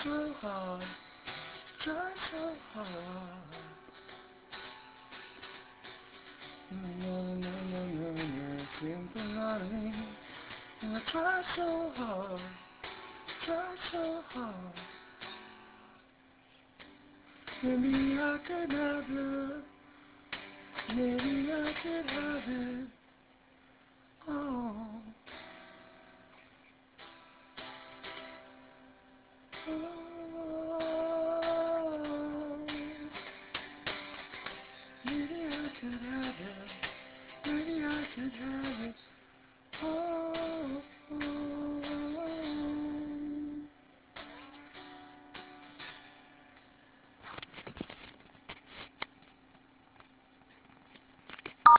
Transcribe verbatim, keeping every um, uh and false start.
so hard, try so hard. No, no, no, no, no, something out of me. And I try so hard, try so hard. Maybe I could have love, maybe I could have it all. Oh.